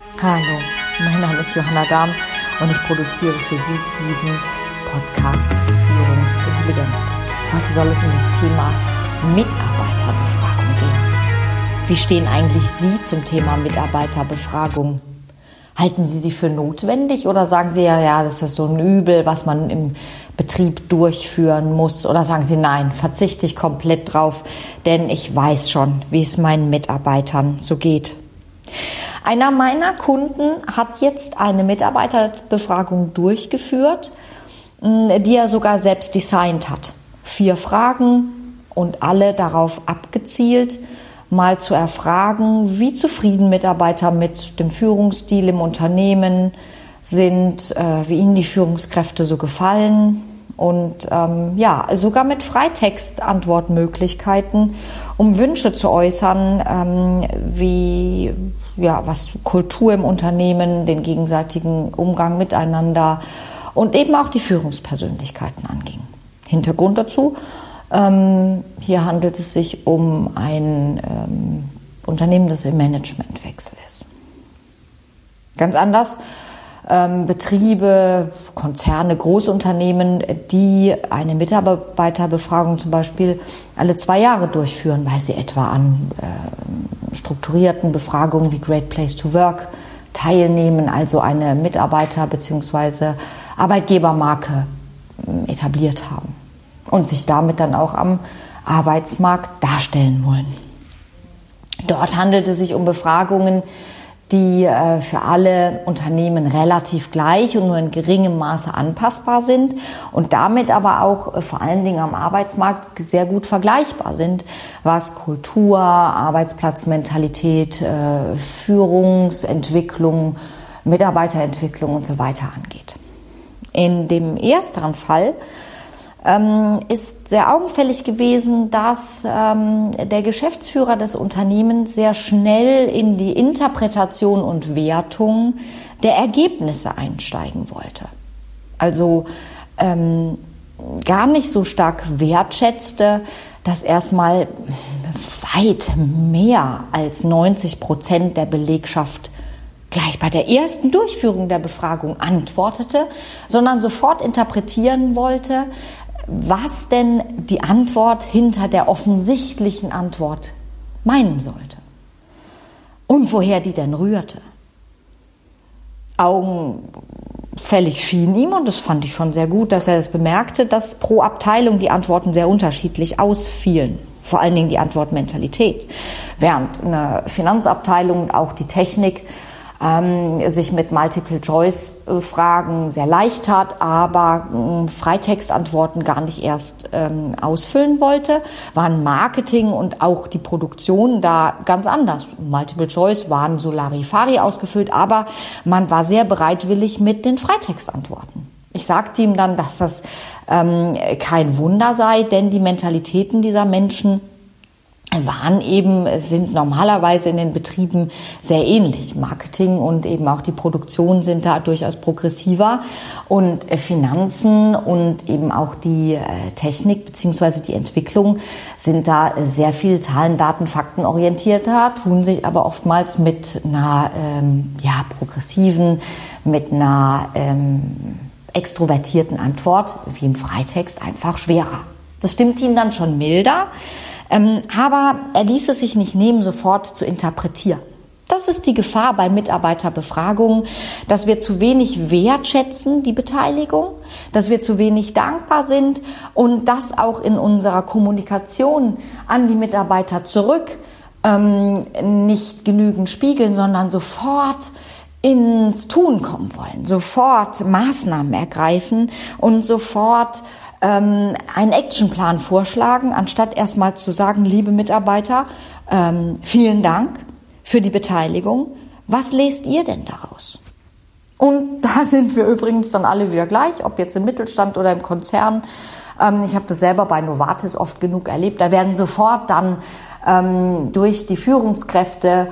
Hallo, mein Name ist Johanna Dahm und ich produziere für Sie diesen Podcast Führungsintelligenz. Heute soll es um das Thema Mitarbeiterbefragung gehen. Wie stehen eigentlich Sie zum Thema Mitarbeiterbefragung? Halten Sie sie für notwendig oder sagen Sie, ja, das ist so ein Übel, was man im Betrieb durchführen muss? Oder sagen Sie, nein, verzichte ich komplett drauf, denn ich weiß schon, wie es meinen Mitarbeitern so geht. Einer meiner Kunden hat jetzt eine Mitarbeiterbefragung durchgeführt, die er sogar selbst designt hat. 4 Fragen und alle darauf abgezielt, mal zu erfragen, wie zufrieden Mitarbeiter mit dem Führungsstil im Unternehmen sind, wie ihnen die Führungskräfte so gefallen und sogar mit Freitext-Antwortmöglichkeiten, um Wünsche zu äußern, was Kultur im Unternehmen, den gegenseitigen Umgang miteinander und eben auch die Führungspersönlichkeiten anging. Hintergrund dazu: hier handelt es sich um ein Unternehmen, das im Managementwechsel ist. Ganz anders Betriebe, Konzerne, Großunternehmen, die eine Mitarbeiterbefragung zum Beispiel alle 2 Jahre durchführen, weil sie etwa an strukturierten Befragungen wie Great Place to Work teilnehmen, also eine Mitarbeiter- bzw. Arbeitgebermarke etabliert haben und sich damit dann auch am Arbeitsmarkt darstellen wollen. Dort handelt es sich um Befragungen, die für alle Unternehmen relativ gleich und nur in geringem Maße anpassbar sind und damit aber auch vor allen Dingen am Arbeitsmarkt sehr gut vergleichbar sind, was Kultur, Arbeitsplatzmentalität, Führungsentwicklung, Mitarbeiterentwicklung und so weiter angeht. In dem ersteren Fall ist sehr augenfällig gewesen, dass der Geschäftsführer des Unternehmens sehr schnell in die Interpretation und Wertung der Ergebnisse einsteigen wollte. Also gar nicht so stark wertschätzte, dass erstmal weit mehr als 90% der Belegschaft gleich bei der ersten Durchführung der Befragung antwortete, sondern sofort interpretieren wollte, was denn die Antwort hinter der offensichtlichen Antwort meinen sollte und woher die denn rührte. Augenfällig schien ihm, und das fand ich schon sehr gut, dass er das bemerkte, dass pro Abteilung die Antworten sehr unterschiedlich ausfielen. Vor allen Dingen die Antwortmentalität. Während eine Finanzabteilung und auch die Technik sich mit Multiple-Choice-Fragen sehr leicht hat, aber Freitextantworten gar nicht erst ausfüllen wollte, waren Marketing und auch die Produktion da ganz anders. Multiple-Choice waren so Larifari ausgefüllt, aber man war sehr bereitwillig mit den Freitextantworten. Ich sagte ihm dann, dass das kein Wunder sei, denn die Mentalitäten dieser Menschen sind normalerweise in den Betrieben sehr ähnlich. Marketing und eben auch die Produktion sind da durchaus progressiver und Finanzen und eben auch die Technik bzw. die Entwicklung sind da sehr viel Zahlen, Daten, Fakten orientierter, tun sich aber oftmals mit einer progressiven, mit einer extrovertierten Antwort wie im Freitext einfach schwerer. Das stimmt ihn dann schon milder. Aber er ließ es sich nicht nehmen, sofort zu interpretieren. Das ist die Gefahr bei Mitarbeiterbefragungen, dass wir zu wenig wertschätzen, die Beteiligung, dass wir zu wenig dankbar sind und das auch in unserer Kommunikation an die Mitarbeiter zurück nicht genügend spiegeln, sondern sofort ins Tun kommen wollen, sofort Maßnahmen ergreifen und sofort einen Actionplan vorschlagen, anstatt erstmal zu sagen, liebe Mitarbeiter, vielen Dank für die Beteiligung. Was lest ihr denn daraus? Und da sind wir übrigens dann alle wieder gleich, ob jetzt im Mittelstand oder im Konzern. Ich habe das selber bei Novartis oft genug erlebt. Da werden sofort dann durch die Führungskräfte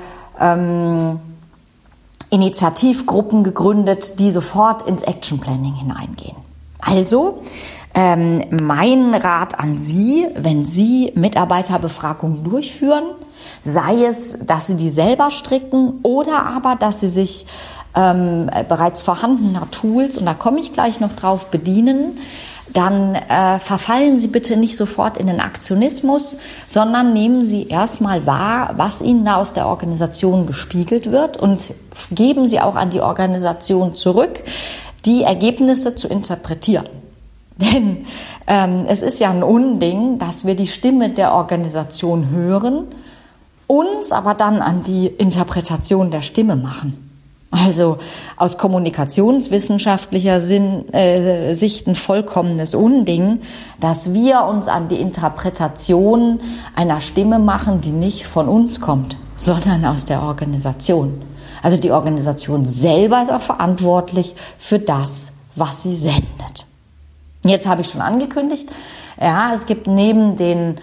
Initiativgruppen gegründet, die sofort ins Action Planning hineingehen. Also mein Rat an Sie, wenn Sie Mitarbeiterbefragungen durchführen, Sei es, dass sie die selber stricken oder aber, dass sie sich bereits vorhandener Tools, und da komme ich gleich noch drauf, bedienen, dann verfallen Sie bitte nicht sofort in den Aktionismus, sondern nehmen Sie erstmal wahr, was Ihnen da aus der Organisation gespiegelt wird, und geben Sie auch an die Organisation zurück, die Ergebnisse zu interpretieren. Denn es ist ja ein Unding, dass wir die Stimme der Organisation hören, uns aber dann an die Interpretation der Stimme machen. Also aus kommunikationswissenschaftlicher Sicht ein vollkommenes Unding, dass wir uns an die Interpretation einer Stimme machen, die nicht von uns kommt, sondern aus der Organisation. Also die Organisation selber ist auch verantwortlich für das, was sie sendet. Jetzt habe ich schon angekündigt, ja, es gibt neben den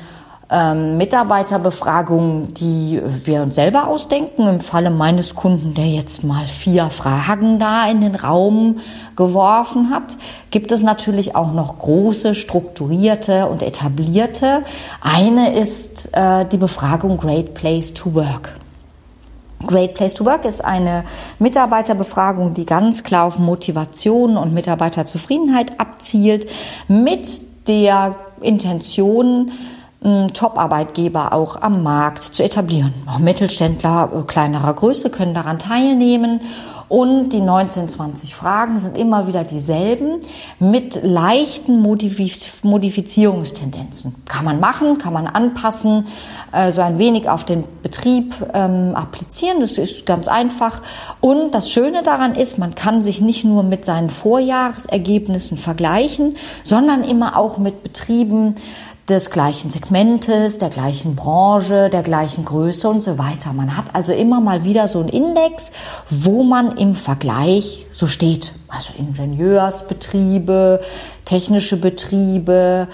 Mitarbeiterbefragungen, die wir uns selber ausdenken, im Falle meines Kunden, der jetzt mal 4 Fragen da in den Raum geworfen hat, gibt es natürlich auch noch große, strukturierte und etablierte. Eine ist die Befragung Great Place to Work. Great Place to Work ist eine Mitarbeiterbefragung, die ganz klar auf Motivation und Mitarbeiterzufriedenheit abzielt, mit der Intention, Top-Arbeitgeber auch am Markt zu etablieren. Auch Mittelständler kleinerer Größe können daran teilnehmen. Und die 19-20 Fragen sind immer wieder dieselben mit leichten Modifizierungstendenzen. Kann man machen, kann man anpassen, so ein wenig auf den Betrieb applizieren. Das ist ganz einfach. Und das Schöne daran ist, man kann sich nicht nur mit seinen Vorjahresergebnissen vergleichen, sondern immer auch mit Betrieben des gleichen Segmentes, der gleichen Branche, der gleichen Größe und so weiter. Man hat also immer mal wieder so einen Index, wo man im Vergleich so steht. Also Ingenieursbetriebe, technische Betriebe,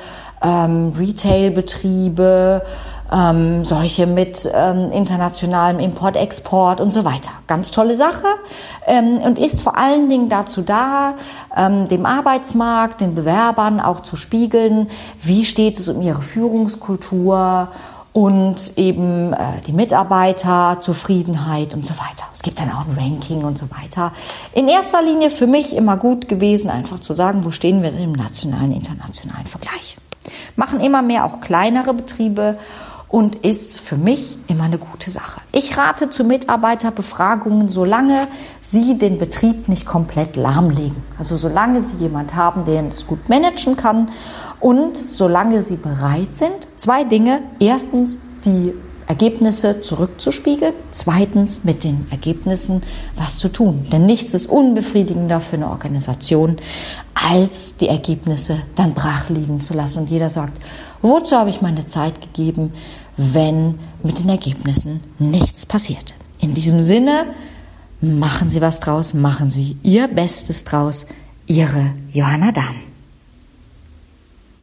Retailbetriebe, solche mit internationalem Import-Export und so weiter. Ganz tolle Sache und ist vor allen Dingen dazu da, dem Arbeitsmarkt, den Bewerbern auch zu spiegeln, wie steht es um ihre Führungskultur und eben die Mitarbeiterzufriedenheit und so weiter. Es gibt dann auch ein Ranking und so weiter. In erster Linie für mich immer gut gewesen, einfach zu sagen, wo stehen wir denn im nationalen, internationalen Vergleich. Machen immer mehr auch kleinere Betriebe und ist für mich immer eine gute Sache. Ich rate zu Mitarbeiterbefragungen, solange Sie den Betrieb nicht komplett lahmlegen. Also solange Sie jemand haben, der es gut managen kann und solange Sie bereit sind, 2 Dinge. Erstens, die Ergebnisse zurückzuspiegeln. Zweitens, mit den Ergebnissen was zu tun. Denn nichts ist unbefriedigender für eine Organisation, als die Ergebnisse dann brach liegen zu lassen. Und jeder sagt, wozu habe ich meine Zeit gegeben, wenn mit den Ergebnissen nichts passiert? In diesem Sinne, machen Sie was draus, machen Sie Ihr Bestes draus. Ihre Johanna Dahm.